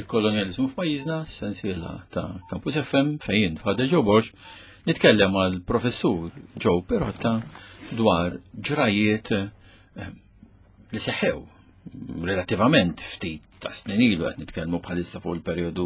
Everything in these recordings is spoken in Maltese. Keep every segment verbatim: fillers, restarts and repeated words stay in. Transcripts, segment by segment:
il-kolonializmu f'pajjiżna, sensiela ta' Campus F M fejn f'Ħadda Ġew Borx, nitkellem għal professur Joe Perotta dwar ġrajiet li seħħew relativament ftit ta' snin ilu qed nitkellmu bħalissa fuq il-perjodu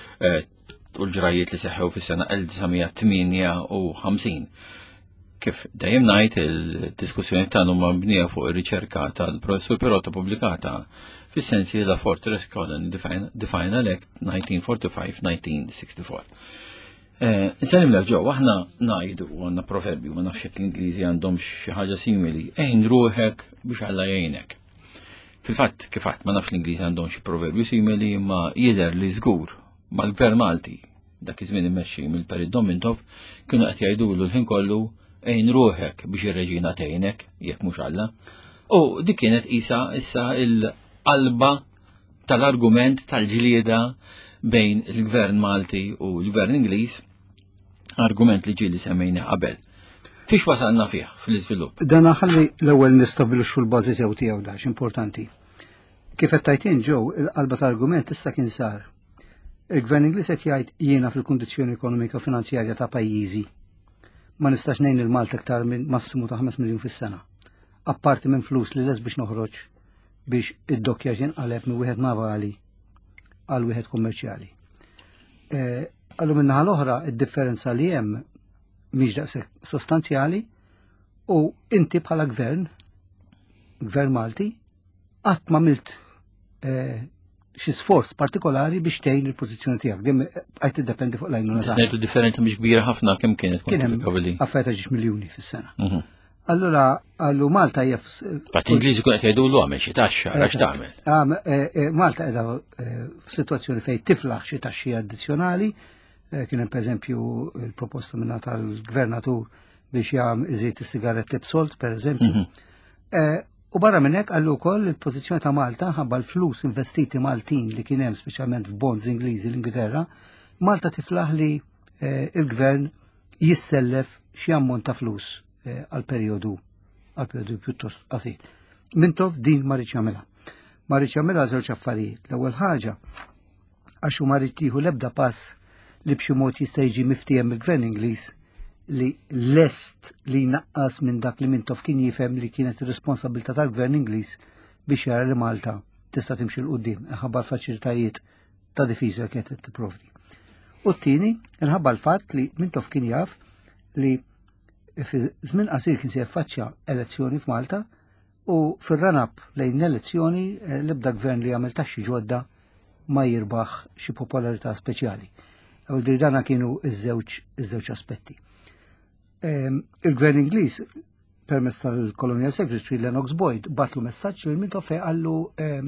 u l-ġrajiet li seħħew fis-sena elf tisgħemija tminja-u-ħamsin. Kif dejjem ngħid il-diskussjoni tagħna huma mabnija fuq ir-riċerka tal-professur Perotta pubblikata fis-sensiela Fortress Colony Definal Act nineteen forty-five to nineteen sixty-four. Insellim l ġew, aħna ngħidu għandna proverbju, ma nafx jekk l-Ingliżi għandhom xi ħaġa simili, għejn ruħek biex Alla jgħinek. Fil-fatt, kif fatt, ma nafx l-Ingliżi għandhom xi proverbju simili, imma jidher li żgur mal-Gvern Malti dak iż-żmien immexxi mill-Perit Domintov kienu qed jgħidulu l-ħin kollu għejn ruħek biex ir-reġina tgħinek, jekk mhux Alla. U dik kienet qisha issa l-qalba tal-argument tal-ġlieda bejn il-Gvern Malti u l-Gvern Ingliż, argument li ġieli semmejna qabel. Fiex wasalna fih fil-iżvilupp? Dan ħalli l-ewwel nistabbilixxu l-bażi sew tiegħu dax importanti. Kif qed tajtien ġew il-qalba tal-argument issa kien sar. Il-Gvern Ingliż qed jgħid jiena fil-kundizzjoni ekonomika finanzjarja ta' pajjiżi ma nistax ngħin il-Malta aktar minn massimu ta' ħames miljun fis-sena. Apparti minn flus li les biex noħroġ biex id-dokkja jinqaleb minn wieħed navali għal wieħed kummerċjali. Għallu minnaħa l-oħra id-differenza li hemm mhix daqshekk sostanzjali u inti bħala gvern, gvern Malti, qatt ma milt xi sforz partikolari biex tgħin il-pożizzjoni tiegħek. Dim qed tiddependi fuq l-għajnuna tagħek. Ngħidu differenza mhix kbira ħafna kemm kienet kwantifikabbli. Affarijiet ta' ġiex miljuni fis-sena. Allura għallu Malta hija Fatt Ingliżi kun qed jgħidulu għamel xi taxxa, għax tagħmel. Malta qiegħda f'sitwazzjoni fejn tiflaħ xi taxxi addizzjonali, kien hemm pereżempju il-proposta minna tal-gvernatur biex jagħmel iżid is-sigaretti b'solt pereżempju. U barra minn hekk għallu wkoll il-pożizzjoni ta' Malta ħabba l-flus investiti Maltin li kien hemm speċjalment f'bonds Ingliżi l-Ingilterra, Malta tiflaħ li il-gvern jissellef xi ammont ta' flus għal-periodu għal-periodu pjuttost qasir. Mintov din ma rridx jagħmilha. Ma rridx jagħmilha żewġ affarijiet. L-ewwel ħaġa għax hu ma rrid jieħu l-ebda pass li b'xi mod jista' jiġi miftiem mill-Gvern Ingliż li lest li jnaqqas minn dak li Mintov kien jifhem li kienet ir-responsabilità tal-Gvern Ingliż biex jara li Malta tista' timxi l qudiem inħabba l-faċilitajiet ta' difiża li kienet tipprovdi. U t-tieni inħabba l-fatt li Mintov kien jaf li fi żmien qasir kien se jaffaċċja elezzjoni f'Malta u fir-run-up lejn elezzjoni l-ebda gvern li jagħmel taxxi ġodda ma jirbaħ xi popolarità speċjali. U dana kienu iż-żewġ iż-żewġ aspetti. Il-Gvern Ingliż permezz tal-Colonial Secretary Lennox Boyd batlu messaġġ lil Mintov fejn qallu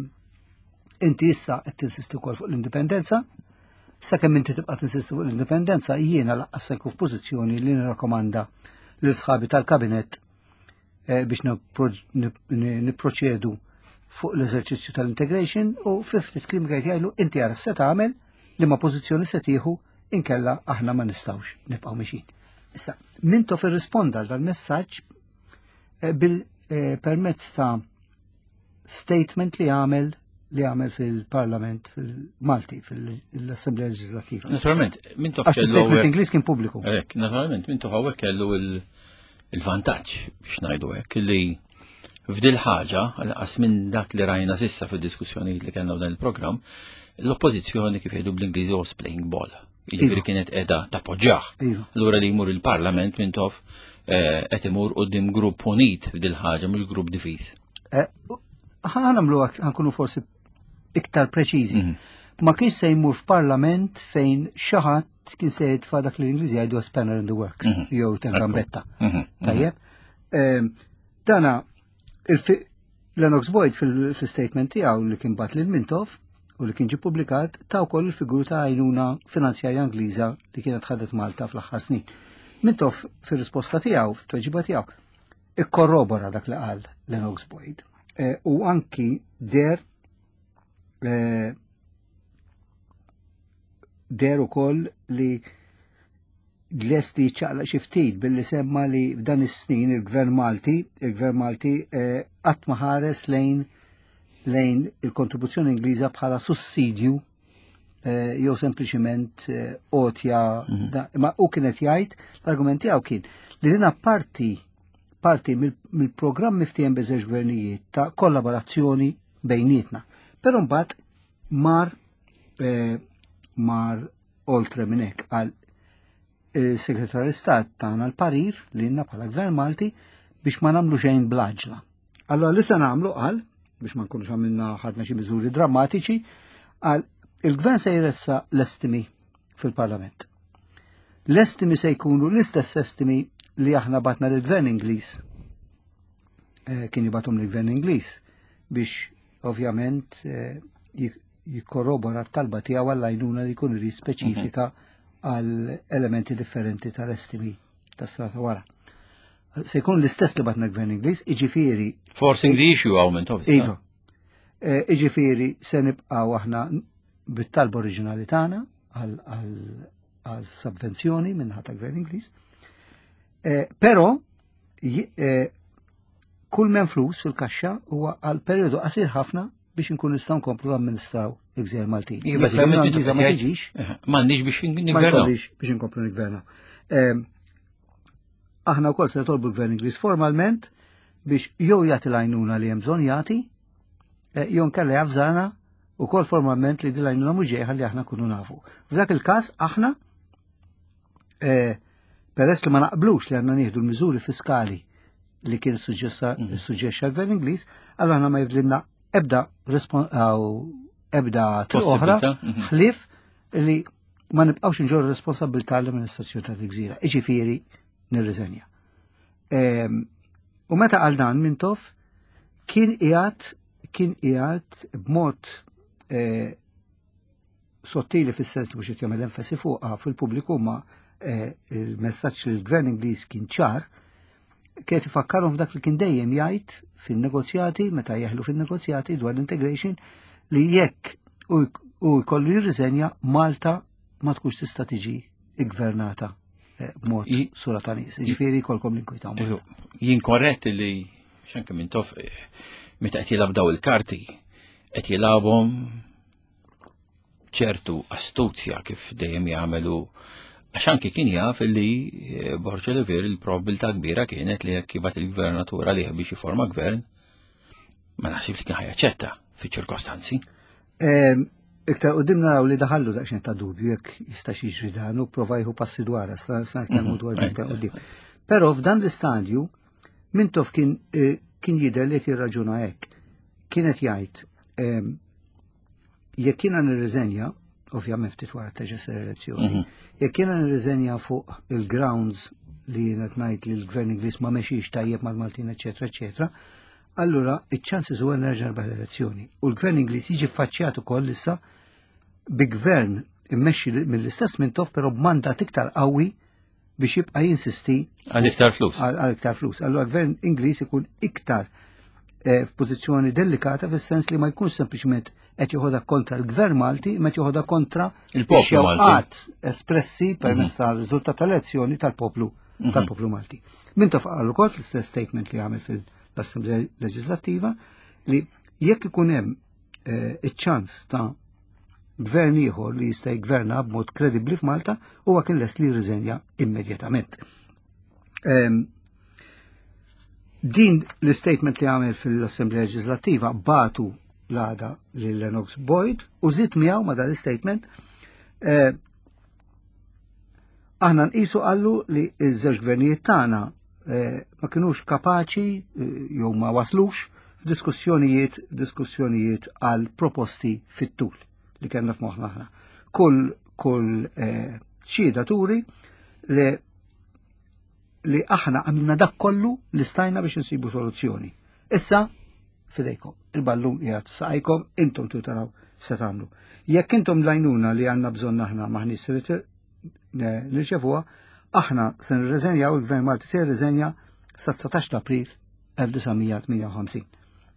inti issa qed tinsisti wkoll fuq l-indipendenza, sakemm inti tibqa' tinsisti fuq l-indipendenza jiena laqqas se nkun f'pożizzjoni li nirrakkomanda l-sħabi tal-kabinet biex niproċedu fuq l-eżerċizzju tal-integration u fiftit klim għajt jgħajlu inti għara se tagħmel li ma pożizzjoni se tieħu inkella aħna ma nistawx nibqgħu mixin. Issa, Mintov irrisponda għal dal-messaġġ bil-permezz ta' statement li għamel li għamel fil-Parlament fil-Malti, fil-Assemblea Leġislattiva. Naturalment, Mintov kellu. Għax statement Ingliż kien pubbliku. Naturalment, Mintov hawnhekk kellu il-vantaġġ biex ngħidu hekk li f'dil ħaġa għas minn dak li rajna sissa fid-diskussjonijiet li kellna dan il-programm, l-oppożizzjoni kif jgħidu bl-Ingliżi was playing ball. Jiġifieri kienet qiegħda tappoġġjah. Allura li jmur il-Parlament Mintov qed imur quddiem grupp unit f'dil ħaġa mhux grupp difiż. Ħanamlu ħankunu forsi iktar preċiżi. Ma kienx se jmur f'Parlament fejn xi ħadd kien se jitfa' dak li l-Ingliżi jgħidu spanner in the works, jew gambetta. Tajjeb. Dana Lennox Boyd fil-statement tiegħu li kien bat lil Mintov u li kien ġie publikat ta' wkoll il-figur ta' għajnuna finanzjarja Ingliża li kienet ħadet Malta fl-aħħar snin. Mintov fir-risposta tiegħu, fit-tweġiba tiegħu, ikkorrobora dak li qal Lennox Boyd. U anki der der ukoll li lest li ċaqla xi ftit billi semma li f'dan is-snin il-Gvern Malti, il-Gvern Malti qatt ma ħares lejn lejn il-kontribuzzjoni Ingliża bħala sussidju jew sempliċiment qotja ma u kienet jgħid l-argument tiegħu kien li dina parti parti mill-programm miftiem beżewġ gvernijiet ta' kollaborazzjoni bejnietna. Però mbagħad mar mar oltre minn hekk għal il-Segretarju Stat tagħna l-parir li lna bħala Gvern Malti biex ma nagħmlu xejn bl-aġla. Allora li se nagħmlu qal biex ma nkunux għamilna ħadna xi miżuri drammatiċi għal il-Gvern se jressa l-estimi fil-Parlament. L-estimi se jkunu l-istess estimi li aħna batna lill-Gvern Ingliż. Kien jibatum lill-Gvern Ingliż biex ovvjament jikkorrobora t-talba tiegħu għall-għajnuna li jkun irid speċifika għal elementi differenti tal-estimi tas-strata wara. Se jkun l-istess li batna l-Gvern Ingliż, iġifieri. Forcing the issue element of it. Iva. Iġifieri se nibqgħu aħna bit-talba oriġinali tagħna għal subvenzjoni minnaħa tal-Gvern Ingliż. Però kull men flus fil-kaxxa huwa għal perjodu qasir ħafna biex nkun nistgħu nkomplu amministraw il-Gżejjer Maltin. Ma tiġix. M'għandix biex nigvernaw. Biex inkomplu nigvernaw. Aħna wkoll se nitolbu l-Gvern Ingliż formalment biex jew jagħti l-għajnuna li hemm bżonn jagħti, jew nkella jafżana wkoll formalment li din l-għajnuna mhux ġejja ħalli aħna nkunu nafu. F'dak il-każ aħna peress li ma naqblux li għandna nieħdu l-miżuri fiskali li kien suġġexa l-Gvern Ingliż, allura aħna ma jibdilna ebda ebda oħra ħlief li ma nibqgħux inġorru responsabilità l-amministrazzjoni tal-Gżira. Iġifieri nirriżenja. U meta għal dan Mintoff kien qiegħed kien qiegħed b'mod sottili fis-sens li mhux qed jagħmel enfasi fuqha fil-pubbliku ma il-messaġġ li l-Gvern Ingliż kien ċar kien ifakkarhom f'dak li kien dejjem jgħid fin-negozjati meta jeħlu fin-negozjati dwar l-integration li jekk u jkollu jirriżenja Malta ma tkunx tista' tiġi ggvernata b'mod sura ta' nies. Ġifieri jkollkom l-inkwitaw. Jien korrett li x'anke Mintoff meta qed jilgħab daw il-karti qed jilgħabhom ċertu astuzja kif dejjem jagħmlu għax anke kien jaf li Borġa Lever il-probabilità kbira kienet li jekk jibgħat il-gvernatura li biex jiforma gvern ma naħsibx li kien ħajaċċetta fiċ-ċirkostanzi. Iktar qudiem naraw li daħallu daqsxejn ta' dubju jekk jistax jiġri dan u prova jieħu passi dwarha sa nkellmu dwar iktar qudiem. Però f'dan l-istadju Mintoff kien kien jidher li qed jirraġuna hekk. Kienet jgħid jekk jiena nirriżenja, ovvjament ftit wara teġa elezzjoni, jekk jiena nirriżenja fuq il-grounds li jiena ngħid li l-Gvern Ingliż ma mexix tajjeb mal-Maltin, eċetera, eċetera, allura iċ-ċansis huwa nerġa' rebħa l-elezzjoni. U l-Gvern Ingliż jiġi ffaċċjat ukoll issa bi gvern immexxi mill-istess Mintoff però b'mandat iktar qawwi biex jibqa' jinsisti għal iktar flus. Għal iktar flus. Allura l-Gvern Ingliż ikun iktar f'pożizzjoni delikata fis-sens li ma jkunx sempliċement qed joħodha kontra l-Gvern Malti, ma joħodha kontra il-poplu Malti espressi permezz tal-riżultat tal-elezzjoni tal-poplu tal-poplu Malti. Mintoff qal ukoll fl-istess statement li għamel fil-Assembleja Leġislattiva li jekk ikun hemm iċ-ċans ta' gvern ieħor li jista' jgverna b'mod kredibbli f'Malta huwa kien lest li jirriżenja immedjatament. Din l-istatement li għamel fil-Assembleja Leġislattiva batu l-għada lil Lennox Boyd u żied miegħu ma' dan l-istatement aħna nqisu qallu li ż-żewġ gvernijiet tagħna ma kinux kapaċi jew ma waslux f'diskussjonijiet diskussjonijiet għal proposti fit-tul li kellna f'moħħna aħna. Kull kull xhieda turi li li aħna għamilna dak kollu li stajna biex insibu soluzzjoni. Issa fidejkom, il-ballun qiegħed f'saqajkom, intom taraw se tagħmlu. Jekk intom lajnuna li għandna bżonn aħna maħnis nirċevuha, aħna se nirreżenjaw il-Gvern Malti se jirreżenja sa tsatax ta' April elf tisgħomija tminja u ħamsin.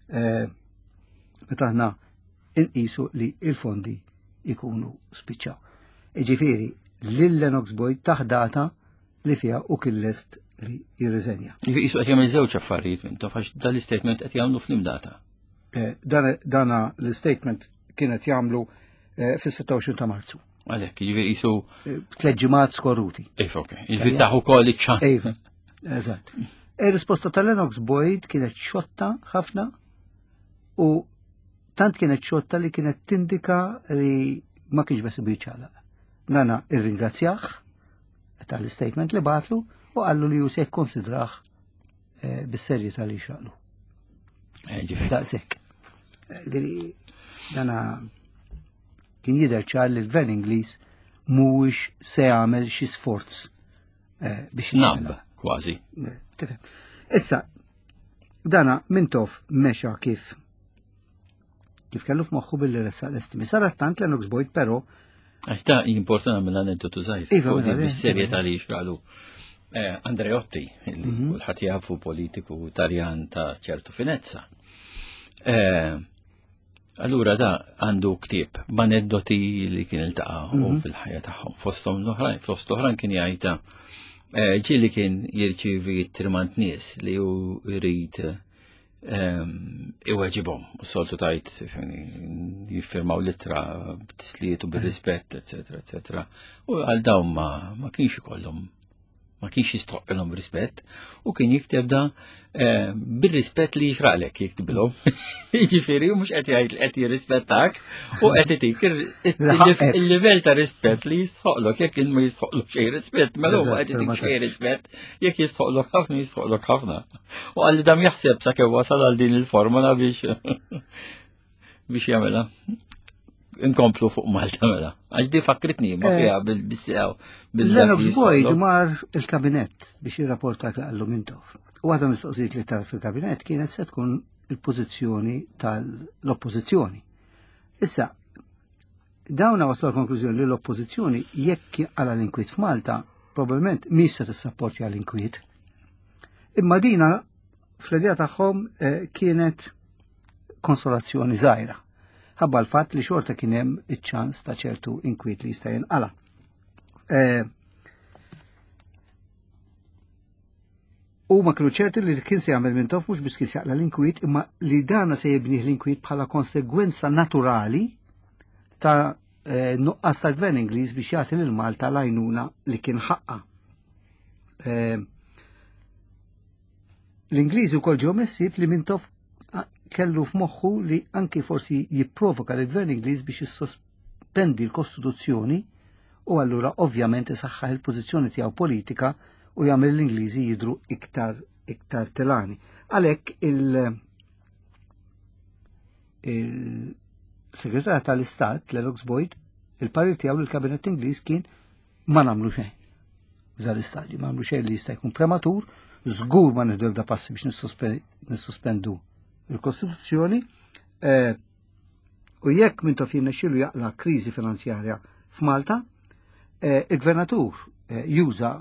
Meta aħna inqisu li il-fondi ikunu spiċċaw. Iġifieri lil Lennox Boyd taħdata li fiha u kien lest li jirriżenja. Jisu qed jagħmel żewġ affarijiet Mintoff għax dan l-istatement qed jagħmlu fl-imdata. Dana l-istatement kienet jagħmlu fis-sitta u għoxrin ta' Marzu. Għalhekk, jiġifieri jisu Tliet ġimgħat skorruti. Ejf, okej. Jiġifieri taħu koll iċ-ċan. Ejf, eżatt. Ir-risposta tal-Lennox Boyd kienet xotta ħafna u tant kienet xotta li kienet tindika li ma kienx bes biċċala. Nana irringrazzjah tal-statement li batlu u għallu li ju se jkonsidraħ bis-serjetà li xaqlu. Daqshekk. Dana kien jidher ċar li l-Gvern Ingliż mhuwiex se jagħmel xi sforz biex Snabb, kważi. Issa, dana mintof mexa kif kif kellu f'moħħu billi ressaq l-estimi. Sarat tant Lennox Boyd, però Għaxta jimportana mill-aneddotu zaħir. Iva, bis-serjetà li xraqlu. Andreotti, l-ħat jafu politiku Italjan ta' ċertu finezza. Allura da għandu ktieb b'aneddoti li kien iltaqgħu fil-ħajja tagħhom. Fosthom l-oħrajn, fost l-oħrajn kien jgħidha ġieli kien jirċievi tirmant nies li hu jrid iweġibhom. U soltu tajt jiffirmaw litra b'tisliet u bir-rispett, eċetera, eċetera. U għal dawn ma kienx ikollhom ma kienx jistoqilhom rispett u kien jikteb da bir-rispett li jixraqlek jiktbilhom. Jiġifieri mhux qed jgħid qed jirrispettak u qed itik il-livell ta' rispett li jistħoqlok jekk ma jistħoqlok xejn rispett, mela huwa qed itik xejn rispett jekk jistħoqlok ħafna jistħoqlok ħafna. U għalli dam jaħseb sakemm wasal għal din il-formola biex biex jagħmilha. Inkomplu fuq Malta mela. Għax di fakritni ma fiha bil-bissew. Lennox Boyd mar il-kabinet biex jirrapporta għallu mintof. U għadha mistoqsijiet li tar fil-kabinet kienet se tkun il-pożizzjoni tal-oppożizzjoni. Issa, dawna waslu l-konklużjoni li l-oppożizzjoni jekk għala l-inkwiet f'Malta, probabbilment mhix se tissapportja l-inkwiet. Imma dina fl-idea tagħhom kienet konsolazzjoni żgħira. Ħabba l-fatt li xorta kien hemm iċ-ċans ta' ċertu inkwiet li jista' jinqala. U ma kienu ċerti li kien se jagħmel mintof mhux biex kien jaqla l-inkwiet, imma li dana se jibnih l-inkwiet bħala konsegwenza naturali ta' nuqqas tal-Gvern Ingliż biex jagħti lil Malta l-għajnuna li kien ħaqqa. L-Ingliżi wkoll ġew messib li mintof kellu f'moħħu li anki forsi jipprovoka l-Gvern Ingliż biex jissospendi l-Kostituzzjoni u allura ovvjament isaħħaħ il-pożizzjoni tiegħu politika u jagħmel l-Ingliżi jidhru iktar iktar telani. Għalhekk il- il-Segretarja tal-Istat Lennox Boyd il-parir tiegħu lill-Kabinett Ingliż kien ma nagħmlu xejn. Żar istadju ma nagħmlu xejn li jista' jkun prematur, żgur ma nieħdu da passi biex nissospendu il-Kostituzzjoni u jekk mintof jinnexxielu jaqla kriżi finanzjarja f'Malta, il-Gvernatur juża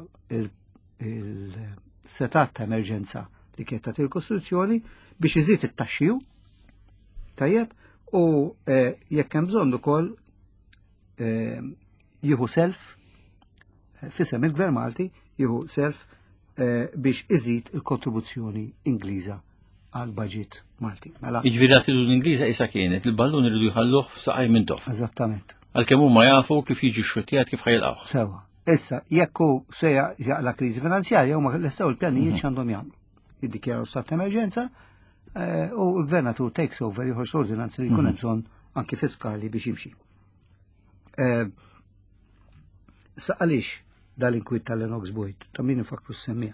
il-setat ta' emerġenza li kienet tagħti il-Kostituzzjoni biex iżid it-taxxiju tajjeb u jekk hemm bżonn ukoll jieħu self fisem il-Gvern Malti jieħu self biex iżid il-kontribuzzjoni Ingliża għal budget Malti. Iġviri għatilu l-Ingliża isa kienet, il-ballun irridu jħalluh f'saqaj mintof. Eżattament. Għal-kemm huma jafu kif jiġi x-xottijat kif ħajlqawh. Sewa. Issa, jekk hu se jaqla kriżi finanzjarja huma lestaw il-pjanijiet x'għandhom jagħmlu. Jiddikjaru stat emerġenza u l-Gvernatur takes over jħorġ ordinanza li jkun hemm bżonn anke fiskali biex jimxi. Issa għaliex dal-inkwiet tal-Lennox Boyd, ta' min infakru s-semmija.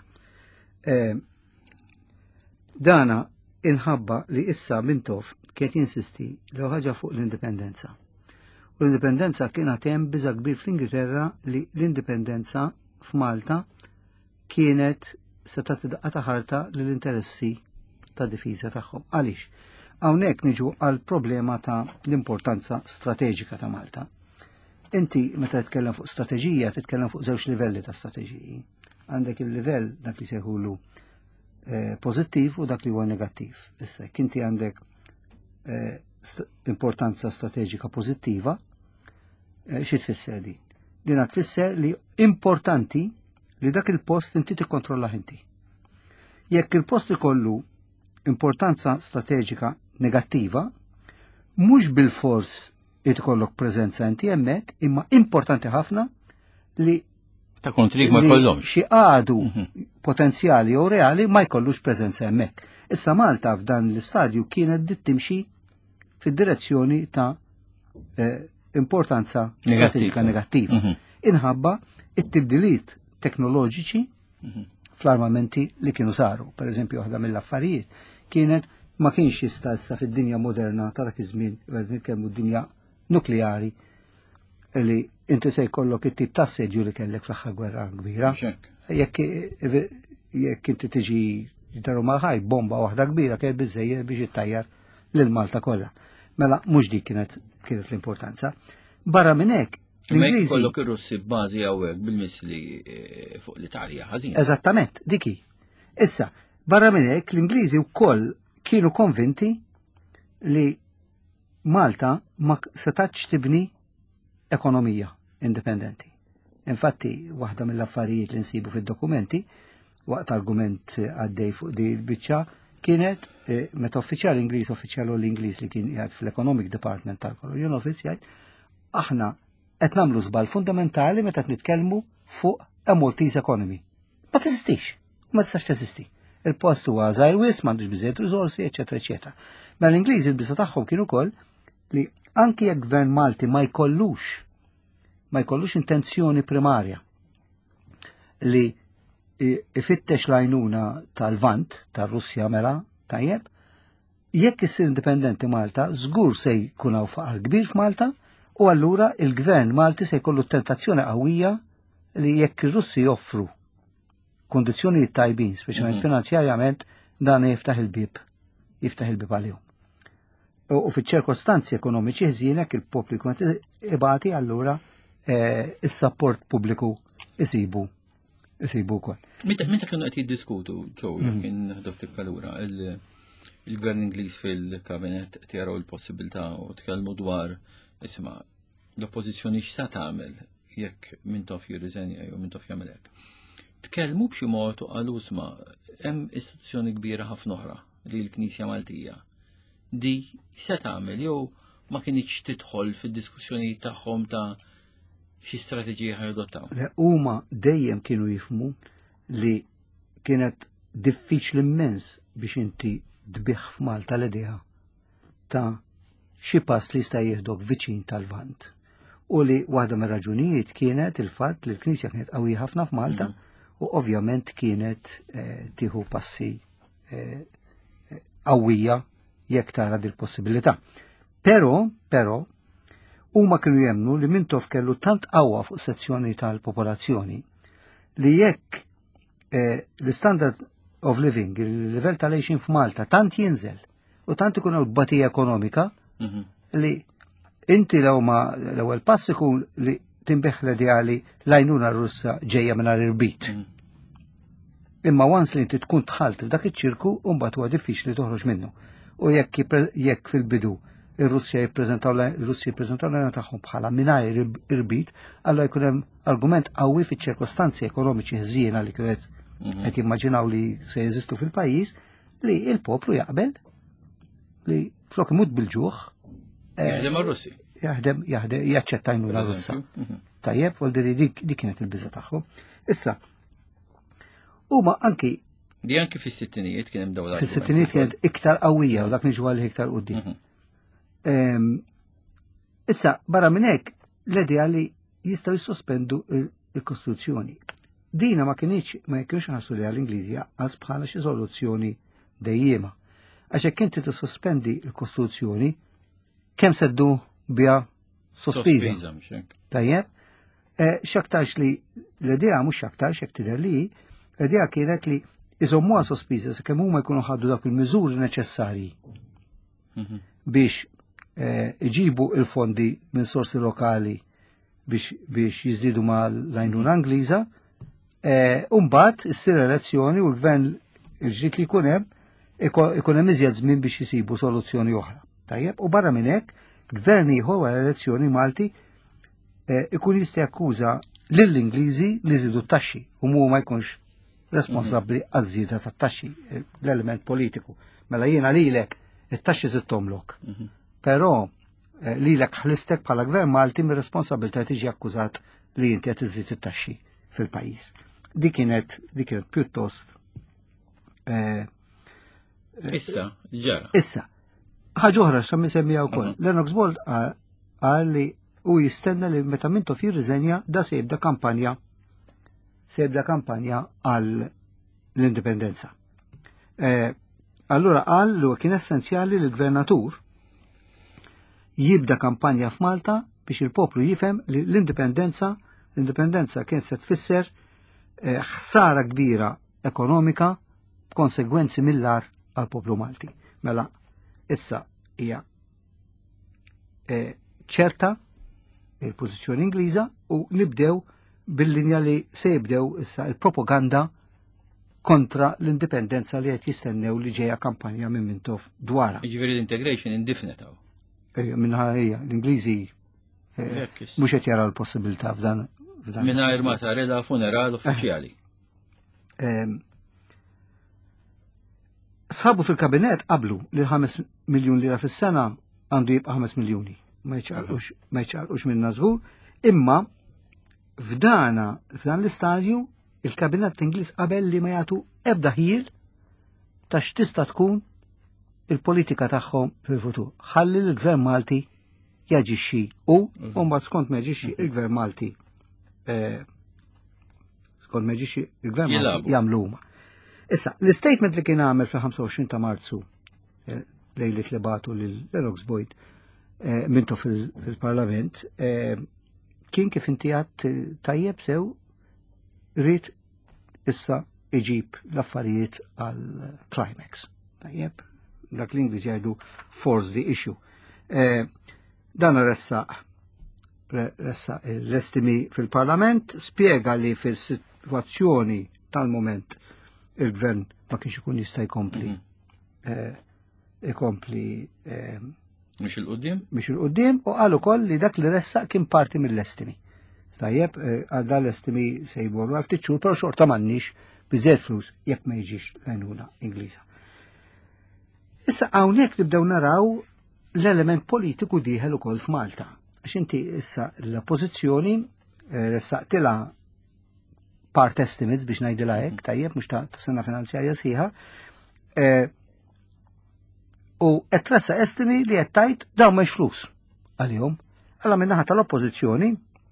Dana inħabba li issa mintof kien jinsisti li ħaġa fuq l-indipendenza. U l-indipendenza kienet hemm biża' kbir fl-Ingilterra li l-indipendenza f'Malta kienet se tagħti daqqa ta' ħarta lill-interessi ta' difiża tagħhom. Għaliex? Hawnhekk niġu għal problema ta' l-importanza strateġika ta' Malta. Inti meta titkellem fuq strateġija titkellem fuq żewġ livelli ta' strateġiji. Għandek il-livell dak li sejħulu pozittiv u dak li huwa negattiv. Issa, kinti għandek importanza strateġika pozittiva, xi tfisser di? Dina tfisser li importanti li dak il-post inti tikkontrolla inti. Jekk il-post ikollu importanza strateġika negattiva, mhux bil-fors jrid ikollok preżenza inti hemmhekk, imma importanti ħafna li ta' kontrik ma jkollhomx. Xi għadu potenzjali jew reali ma jkollux preżenza hemmhekk. Issa Malta f'dan l-istadju kienet timxi fid-direzzjoni ta' eh, importanza strateġika negattiva. Inħabba it-tibdiliet teknoloġiċi fl-armamenti li kienu saru. Per eżempju, waħda mill-affarijiet kienet ma kienx jista' issa fid-dinja moderna ta' dak iż-żmien, qed nitkellmu d-dinja nukleari, li inti se jkollok it-tip ta' assedju li kellek fl-aħħar gwerra kbira. Jekk jekk inti tiġi jdaru maħaj bomba waħda kbira kienet biżejjed biex ittajjar lil Malta kollha. Mela mhux dik kienet kienet l-importanza. Barra minn hekk l-Ingliżi kollok ir-Russi bbażi hawnhekk bil-misli fuq l-Italja ħażin. Eżattament, diki. Issa, barra minn hekk l-Ingliżi wkoll kienu konvinti li Malta ma setax tibni ekonomija indipendenti. Infatti, waħda mill-affarijiet li nsibu fid-dokumenti, waqt argument għaddej fuq di l-biċċa, kienet meta uffiċjal Ingliż, uffiċjal l-Ingliż li kien qiegħed fil-Economic Department tal-Colonial Office jgħid, aħna qed nagħmlu żball fundamentali meta qed nitkellmu fuq a Maltese economy. Ma teżistix, ma tistax teżisti. Il-post huwa żgħir wisq, m'għandux biżejjed riżorsi, eċetera, eċetera. Ma l-Ingliżi l-biża tagħhom kienu wkoll li anki jekk gvern Malti ma jkollux ma jkollux intenzjoni primarja li ifittex l-għajnuna tal-Vant, tal-Russja mela, tajjeb, jekk issir indipendenti Malta, żgur se jkun hawn faqar kbir f'Malta, u allura il-gvern Malti se jkollu tentazzjoni qawwija li jekk ir-Russi joffru kondizzjonijiet tajbin, speċjalment finanzjarjament, dan jiftaħ il-bib, jiftaħ il-bib għalihom. U fiċ-ċirkostanzi ekonomiċi ħżienek il-popli kont ibati allura is-sapport pubbliku isibu isibu wkoll. Meta kienu qed jiddiskutu ġew kien ħdok tikkalura il-Gvern Ingliż fil-Kabinet qed jaraw il-possibilità u tkellmu dwar isma' l-oppożizzjoni x'sa tagħmel jekk Mintoff jirriżenja jew Mintoff jagħmel hekk. Tkellmu b'xi mod u qalu isma' hemm istituzzjoni kbira ħafna oħra li l-Knisja Maltija. Di se tagħmel jew ma kienx tidħol fid-diskussjonijiet tagħhom ta' xi strateġija ħajodottaw. Huma dejjem kienu jifhmu li kienet diffiċli immens biex inti tbieħ f'Malta l-idea ta' xi pass li jista' jieħdok viċin tal-Vant. U li waħda mir-raġunijiet kienet il-fatt li l-Knisja kienet qawwija ħafna f'Malta u ovvjament kienet tieħu passi qawwija jekk tara dil possibilità. Però, però, huma kienu jemnu li Mintoff kellu tant qawwa fuq sezzjoni tal-popolazzjoni li jekk l-standard of living, il-livell tal-għejxin f'Malta tant jinżel u tant ikun l-batija ekonomika li inti l-ewwel pass ikun li tinbeħ l-ideali l-għajnuna Russa ġejja mingħajr irbit. Imma once li inti tkun tħalt f'dak iċ-ċirku mbagħad huwa diffiċli toħroġ minnu. U jekk fil-bidu ir-Russja jippreżentaw l-Russja jippreżentaw l-għajna tagħhom bħala mingħajr irbit, allura jkun hemm argument qawwi fiċ-ċirkostanzi ekonomiċi ħżiena li kienet qed jimmaġinaw li se jeżistu fil-pajjiż li l-poplu jaqbel li flok imut bil-ġuħ jaħdem għar-Russi. Jaħdem jaħdem jaċċetta għajnuna Russa. Tajjeb, voldiri dik kienet il-biża tagħhom. Issa huma anki di anki fis-sittinijiet kien hemm dawla. Fis-sittinijiet kienet iktar qawwija u dak niġu għal iktar quddiem. Issa, barra minn hekk, l-idea li jistgħu jissospendu il-Kostituzzjoni. Dina ma kienx ma kienx ħassu li għall-Ingliżi għas bħala xi soluzzjoni dejjema. Għax hekk inti tissospendi l-Kostituzzjoni, kemm seddu biha sospiża. Tajjeb, x'aktarx li l-idea mhux aktarx hekk tidher li l-idea kienet li iżommuha sospiża sakemm huma jkunu ħaddu dak il-miżuri neċessarji biex iġibu il-fondi minn sorsi lokali biex jizdidu ma l-għajnuna Angliża, umbat issir elezzjoni u l-gvern il-ġdid li jkun hemm ikun hemm iżjed żmien biex jisibu soluzzjoni oħra. Tajjeb, u barra minn hekk, gvern ieħor wara elezzjoni Malti ikun jista' jakkuża lill-Ingliżi li jżidu t-taxxi u mu ma jkunx responsabbli għaż-żieda tat-taxxi, l-element politiku. Mela jiena lilek it-taxxi żittomlok. Però li l-ek ħlistek bħala gvern Malti mir responsabilità tiġi akkużat li inti qed iżid it-taxxi fil-pajjiż. Di kienet di kienet pjuttost Issa, ġara. Issa, ħaġa oħra x'hemm isemmija wkoll. Lennox Bold qal li u jistenna li meta Mintoff jirriżenja da se jibda kampanja se jibda kampanja għal l-indipendenza. Allura qal li kien essenzjali li l-gvernatur jibda kampanja f'Malta biex il-poplu jifhem li l-indipendenza l-indipendenza kien se tfisser ħsara kbira ekonomika b'konsegwenzi mill-ar għal poplu Malti. Mela, issa hija ċerta il-pożizzjoni Ingliża u nibdew bil-linja li se jibdew issa il-propaganda kontra l-indipendenza li qed jistennew li ġejja kampanja minn Mintoff dwarha. Jiġifieri l-integration indefinite. Minħa hija l-Ingliżi mhux qed jaraw l-possibilità f'dan. Mingħajr ma tareda funeral uffiċjali. Sħabu fil-kabinet qablu li l-ħames miljun lira fis-sena għandu jibqa' ħames miljuni. Ma jċarqux minna żgur, imma f'dana f'dan l-istadju il-kabinet Ingliż qabel li ma jagħtu ebda ħiel ta' x'tista' tkun il-politika tagħhom fil-futur. Ħalli l-Gvern Malti jaġixxi u mbagħad skont ma jaġixxi il-Gvern Malti skont ma jaġixxi il-Gvern Malti jagħmlu huma. Issa, l-statement li kien għamel fil-ħamsa u għoxrin ta' Marzu lejlit li batu l-Lennox Boyd Mintoff fil-Parlament kien kif inti għadt tajjeb sew rrid issa iġib l-affarijiet għal-climax. Tajjeb, dak l-Ingliż jgħidu force the issue. Dan ressa ressa l-estimi fil-Parlament, spiega li fil-situazzjoni tal-moment il-gvern ma kienx ikun jista' jkompli ikompli mhux il-qudiem? Mhux il-qudiem u qal ukoll li dak li ressaq kien parti mill-estimi. Tajjeb, għal dan l-estimi se jmorru għal ftit xhur, però xorta m'għandniex biżżejjed flus jekk ma jiġix l-għajnuna Ingliża. Issa hawnhekk nibdew naraw l-element politiku dieħel ukoll f'Malta. Għax inti issa l-oppożizzjoni ressaqtilha part estimates biex ngħidilha hekk, tajjeb mhux ta' sena finanzjarja sħiħa. U qed tressa estimi li qed tgħid dawn m'hemmx flus għalihom. Alla min-naħa tal-oppożizzjoni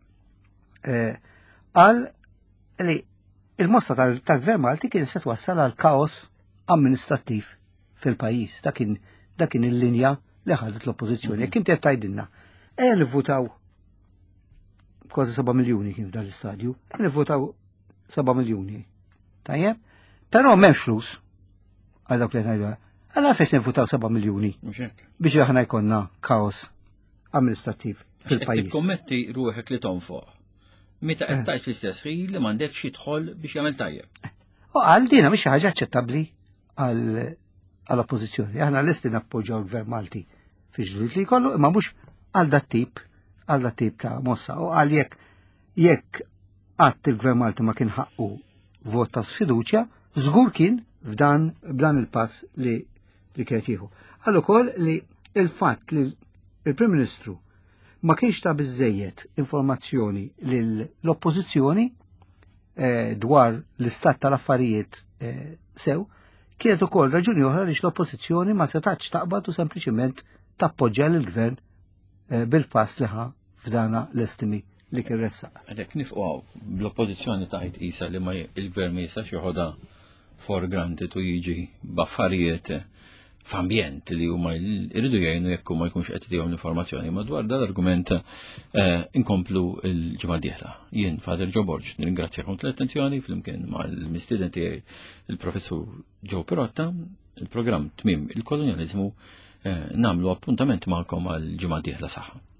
qal li il-mossa tal-Gvern Malti kien se twassal għal kaos amministrattiv fil-pajjiż. Dak kien il-linja li ħadet l-oppożizzjoni. Jekk inti qed tgħidilna ejja nivvutaw kważi seba' miljuni kien f'dan l-istadju, ejja nivvutaw seba' miljuni. Tajjeb? Però m'hemmx flus għal dawk li ngħidu. Allora fejn nivvutaw seba' miljuni biex aħna jkollna kaos amministrattiv fil-pajjiż. Tikkommetti ruħek li tonfoq. Meta qed tgħid fl-istess ħin li m'għandekx jidħol biex jagħmel tajjeb. U għal dina mhix ħaġa aċċettabbli għall-oppożizzjoni. Aħna lesti nappoġġjaw il-Gvern Malti fi ġlied li jkollu, imma mhux għal dat tip għal dat tip ta' mossa. U għal jekk jekk qatt il-Gvern Malti ma kien ħaqqu vot ta' sfiduċja, żgur kien f'dan b'dan il-pass li li kienet jieħu. Għal ukoll li il-fatt li il-Prim Ministru ma kienx ta' biżżejjed informazzjoni lill-oppożizzjoni dwar l-istat tal-affarijiet sew, kienet ukoll raġuni oħra li l-oppożizzjoni ma setax taqbad u sempliċement tappoġġja lill-gvern bil-pass li ħa f'dana l-estimi li kien ressaq. Għadek nifqgħu bl-oppożizzjoni tajt isa li ma il-gvern ma jistax joħodha for granted u jiġi b'affarijiet f'ambjent li huma jridu jgħinu jekk ma jkunx qed jagħmlu informazzjoni ma dwar dan l-argument inkomplu l-ġimgħa d-dieħla. Jien Father Joe Borg nirringrazzjakom tal-attenzjoni flimkien mal-mistieden tiegħi il-Professur Joe Pirotta, il-programm Tmiem il-Kolonjaliżmu nagħmlu appuntament magħkom għal ġimgħa d-dieħla saħħa.